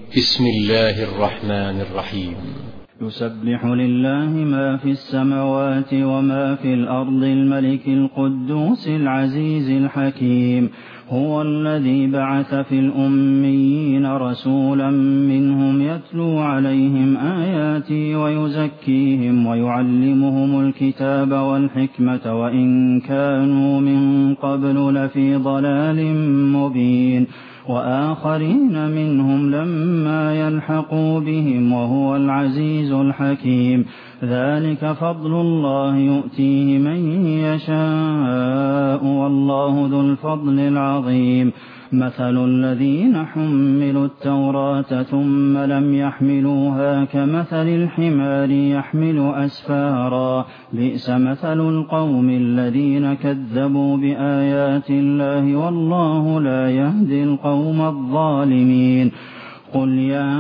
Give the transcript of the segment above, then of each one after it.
بسم الله الرحمن الرحيم. يسبح لله ما في السماوات وما في الأرض الملك القدوس العزيز الحكيم. هو الذي بعث في الأميين رسولا منهم يتلو عليهم آياته ويزكيهم ويعلمهم الكتاب والحكمة وإن كانوا من قبل لفي ضلال مبين. وآخرين منهم لما يلحقوا بهم وهو العزيز الحكيم. ذلك فضل الله يؤتيه من يشاء والله ذو الفضل العظيم. مثل الذين حملوا التوراة ثم لم يحملوها كمثل الحمار يحمل أسفارا بئس مثل القوم الذين كذبوا بآيات الله والله لا يهدي القوم الظالمين. قل يا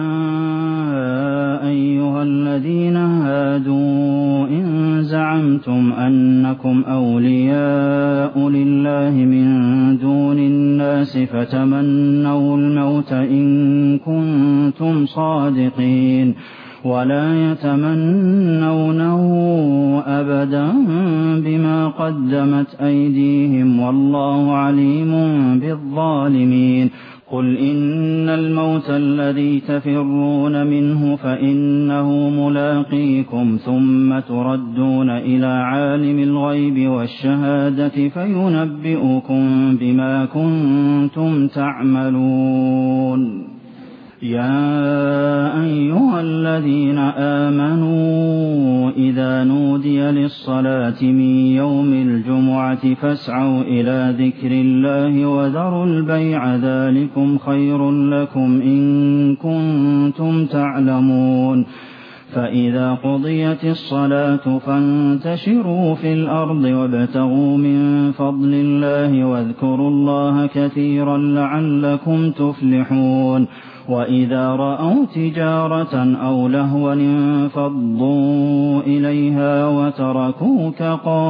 أيها الذين هادوا إن زعمتم أنكم أولياء لله من دون الناس فتمنوا الموت إن كنتم صادقين ولا يتمنونه أبدا بما قدمت أيديهم والله عليم بالظالمين. قل إن الموت الذي تفرون منه فإنه ملاقيكم ثم تردون إلى عالم الغيب والشهادة فينبئكم بما كنتم تعملون. يا أيها الذين آمنوا إذا نودي للصلاة من يوم الجمعة فاسعوا إلى ذكر الله وذروا البيع ذلكم خير لكم إن كنتم تعلمون. فإذا قضيت الصلاة فانتشروا في الأرض وابتغوا من فضل الله واذكروا الله كثيرا لعلكم تفلحون. وإذا رأوا تجارة أو لهوا انفضوا إليها وتركوك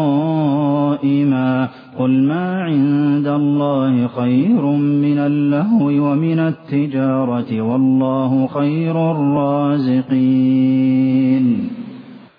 قائما قل ما عند الله خير من اللهو ومن التجارة والله خير الرازقين.